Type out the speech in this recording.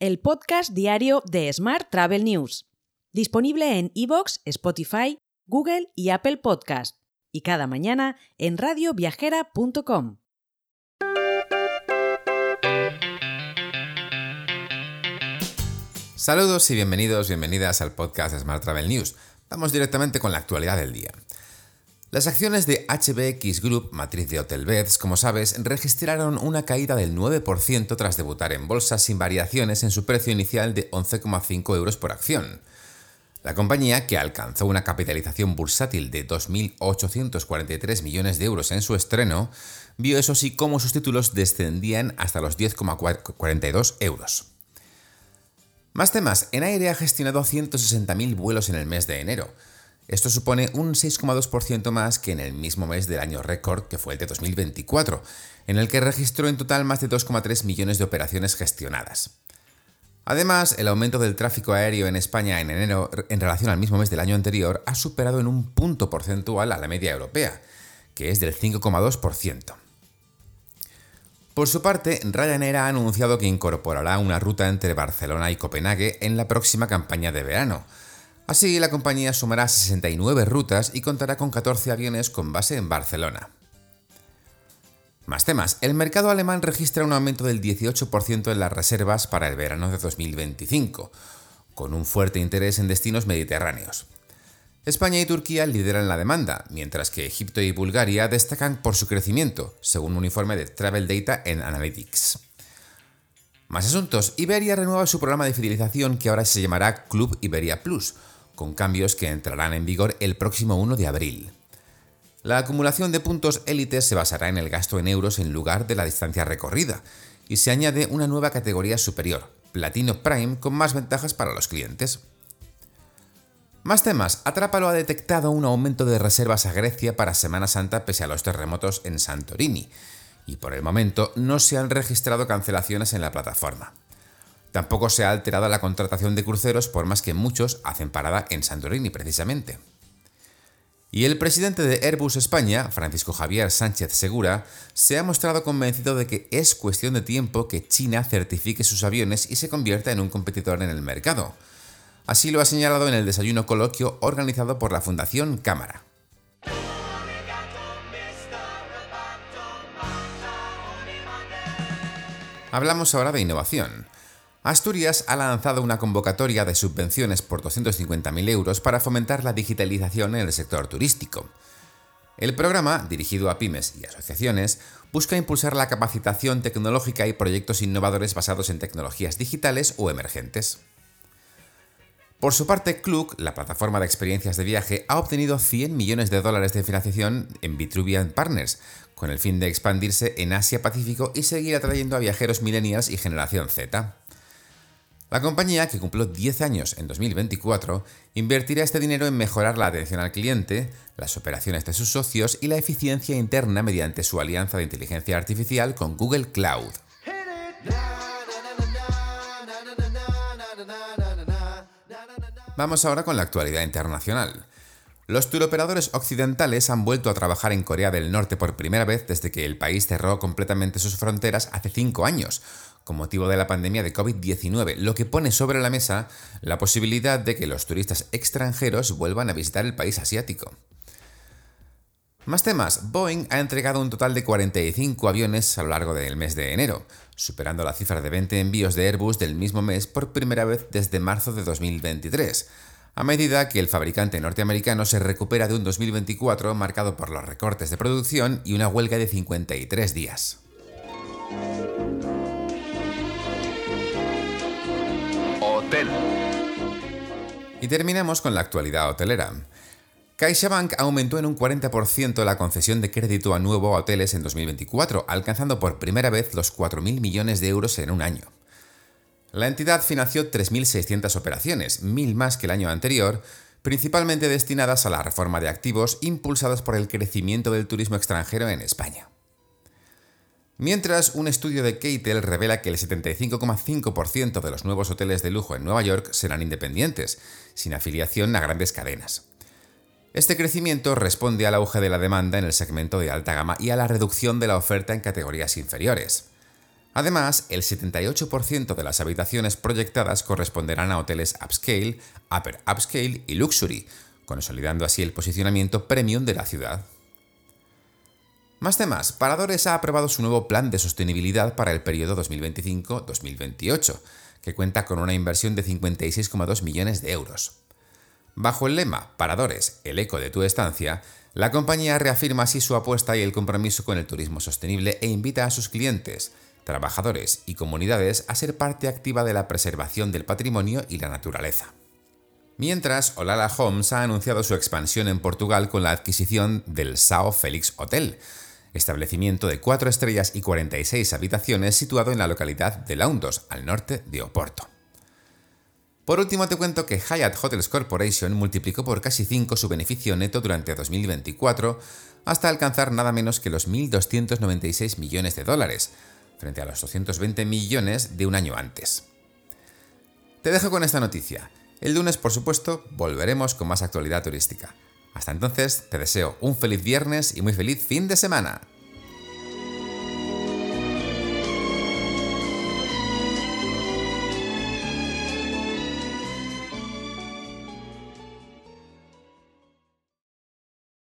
el podcast diario de Smart Travel News, disponible en iVoox, Spotify, Google y Apple Podcast, y cada mañana en radioviajera.com. Saludos y bienvenidas al podcast de Smart Travel News. Vamos directamente con la actualidad del día. Las acciones de HBX Group, matriz de Hotelbeds, como sabes, registraron una caída del 9% tras debutar en bolsa sin variaciones en su precio inicial de 11,5 euros por acción. La compañía, que alcanzó una capitalización bursátil de 2.843 millones de euros en su estreno, vio eso sí cómo sus títulos descendían hasta los 10,42 euros. Más temas. Enaire ha gestionado 160.000 vuelos en el mes de enero. Esto supone un 6,2% más que en el mismo mes del año récord, que fue el de 2024, en el que registró en total más de 2,3 millones de operaciones gestionadas. Además, el aumento del tráfico aéreo en España en enero en relación al mismo mes del año anterior ha superado en un punto porcentual a la media europea, que es del 5,2%. Por su parte, Ryanair ha anunciado que incorporará una ruta entre Barcelona y Copenhague en la próxima campaña de verano. Así, la compañía sumará 69 rutas y contará con 14 aviones con base en Barcelona. Más temas. El mercado alemán registra un aumento del 18% en las reservas para el verano de 2025, con un fuerte interés en destinos mediterráneos. España y Turquía lideran la demanda, mientras que Egipto y Bulgaria destacan por su crecimiento, según un informe de Travel Data and Analytics. Más asuntos. Iberia renueva su programa de fidelización, que ahora se llamará Club Iberia Plus, con cambios que entrarán en vigor el próximo 1 de abril. La acumulación de puntos élite se basará en el gasto en euros en lugar de la distancia recorrida, y se añade una nueva categoría superior, Platino Prime, con más ventajas para los clientes. Más temas. Atrápalo ha detectado un aumento de reservas a Grecia para Semana Santa pese a los terremotos en Santorini, y por el momento no se han registrado cancelaciones en la plataforma. Tampoco se ha alterado la contratación de cruceros, por más que muchos hacen parada en Santorini precisamente. Y el presidente de Airbus España, Francisco Javier Sánchez Segura, se ha mostrado convencido de que es cuestión de tiempo que China certifique sus aviones y se convierta en un competidor en el mercado. Así lo ha señalado en el desayuno coloquio organizado por la Fundación Cámara. Hablamos ahora de innovación. Asturias ha lanzado una convocatoria de subvenciones por 250.000 euros para fomentar la digitalización en el sector turístico. El programa, dirigido a pymes y asociaciones, busca impulsar la capacitación tecnológica y proyectos innovadores basados en tecnologías digitales o emergentes. Por su parte, Klook, la plataforma de experiencias de viaje, ha obtenido $100 millones de financiación en Vitruvian Partners, con el fin de expandirse en Asia-Pacífico y seguir atrayendo a viajeros millennials y generación Z. La compañía, que cumplió 10 años en 2024, invertirá este dinero en mejorar la atención al cliente, las operaciones de sus socios y la eficiencia interna mediante su alianza de inteligencia artificial con Google Cloud. Vamos ahora con la actualidad internacional. Los turoperadores occidentales han vuelto a trabajar en Corea del Norte por primera vez desde que el país cerró completamente sus fronteras hace 5 años, con motivo de la pandemia de COVID-19, lo que pone sobre la mesa la posibilidad de que los turistas extranjeros vuelvan a visitar el país asiático. Más temas. Boeing ha entregado un total de 45 aviones a lo largo del mes de enero, superando la cifra de 20 envíos de Airbus del mismo mes por primera vez desde marzo de 2023, a medida que el fabricante norteamericano se recupera de un 2024 marcado por los recortes de producción y una huelga de 53 días. Hotel. Y terminamos con la actualidad hotelera. CaixaBank aumentó en un 40% la concesión de crédito a nuevo a hoteles en 2024, alcanzando por primera vez los 4.000 millones de euros en un año. La entidad financió 3.600 operaciones, 1.000 más que el año anterior, principalmente destinadas a la reforma de activos impulsadas por el crecimiento del turismo extranjero en España. Mientras, un estudio de Keitel revela que el 75,5% de los nuevos hoteles de lujo en Nueva York serán independientes, sin afiliación a grandes cadenas. Este crecimiento responde al auge de la demanda en el segmento de alta gama y a la reducción de la oferta en categorías inferiores. Además, el 78% de las habitaciones proyectadas corresponderán a hoteles upscale, upper upscale y luxury, consolidando así el posicionamiento premium de la ciudad. Más temas, Paradores ha aprobado su nuevo plan de sostenibilidad para el periodo 2025-2028, que cuenta con una inversión de 56,2 millones de euros. Bajo el lema Paradores, el eco de tu estancia, la compañía reafirma así su apuesta y el compromiso con el turismo sostenible e invita a sus clientes, trabajadores y comunidades a ser parte activa de la preservación del patrimonio y la naturaleza. Mientras, Olala Homes ha anunciado su expansión en Portugal con la adquisición del São Félix Hotel, establecimiento de 4 estrellas y 46 habitaciones situado en la localidad de Loundos, al norte de Oporto. Por último, te cuento que Hyatt Hotels Corporation multiplicó por casi 5 su beneficio neto durante 2024 hasta alcanzar nada menos que los 1.296 millones de dólares, frente a los 220 millones de un año antes. Te dejo con esta noticia. El lunes, por supuesto, volveremos con más actualidad turística. Hasta entonces, te deseo un feliz viernes y muy feliz fin de semana.